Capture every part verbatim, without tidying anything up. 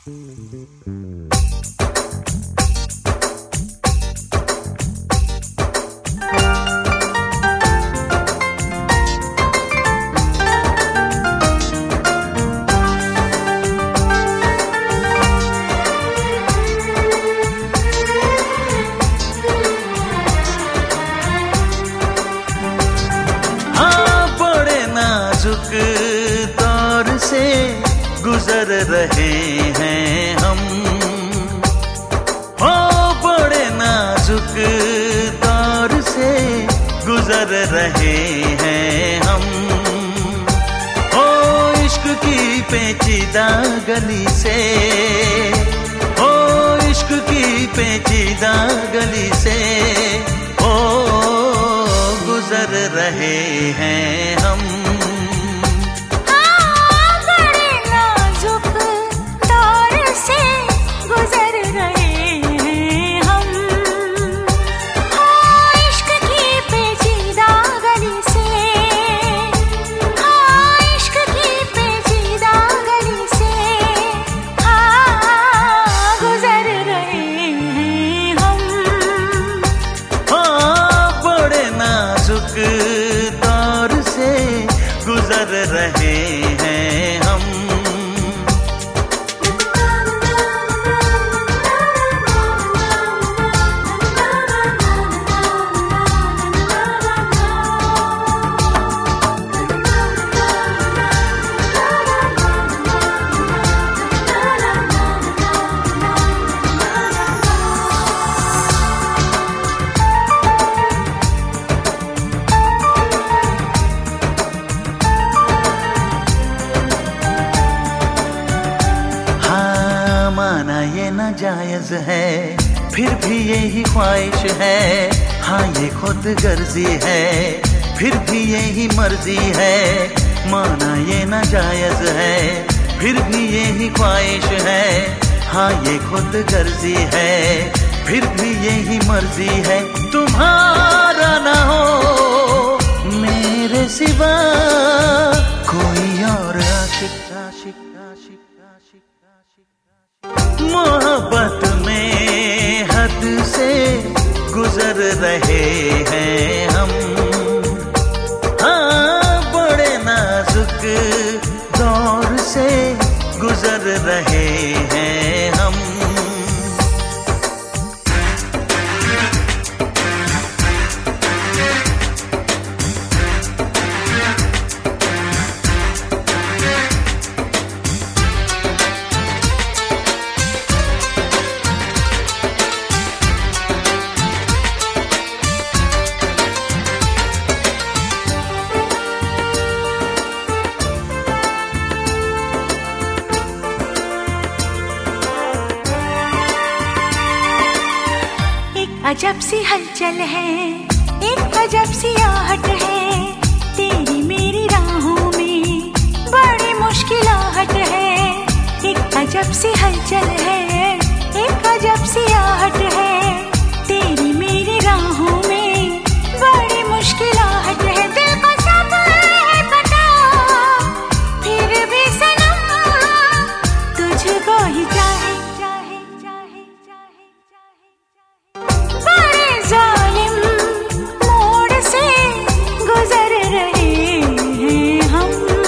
दौर से गुजर रहे हैं हम, हो बड़े नाजुक दौर से गुजर रहे हैं हम, हो इश्क की पेचीदा गली से, हो इश्क की पेचीदा गली से, हो गुजर रहे हैं हम। दौर से गुजर रहे हैं हम। माना ये नाजायज है, फिर भी यही ख्वाहिश है, हाँ ये खुद गर्जी है, फिर भी यही मर्जी है। माना ये नाजायज है, फिर भी यही ख्वाहिश है, हाँ ये खुद गर्जी है, फिर भी यही मर्जी है। तुम्हारा ना हो मेरे सिवा कोई और आशिक आशिक आशिक आशिक आशिक। मोहब्बत में हद से गुजर रहे हैं हम, हाँ बड़े नाजुक दौर से गुजर रहे हैं हम। अजब सी हलचल है, एक अजब सी आहट है, तेरी मेरी राहों में बड़ी मुश्किलाहट है। एक अजब सी हलचल है, एक अजब सी आहट है, तेरी मेरी राहों में बड़ी मुश्किलाहट है। दिल को सब है पता, फिर भी सनम तुझको ही चाहे चाहे चाहे चाहे चाहे। बड़े जालिम मोड़ से गुजर रहे हैं हम,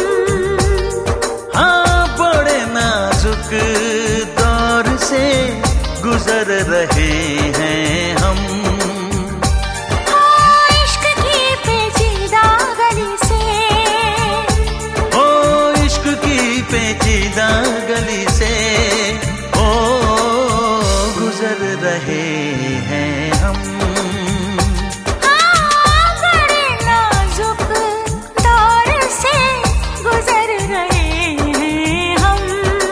हाँ बड़े नाजुक दौर से गुजर रहे हैं हम। हाँ इश्क की पेचीदा गली से, ओ इश्क की पेचीदा गली से, ओ गुजर रहे हैं हम। हाँ बड़े नाजुक दौर से गुजर रहे हैं हम,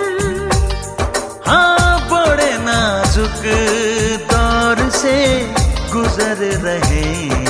हाँ बड़े नाजुक दौर से गुजर रहे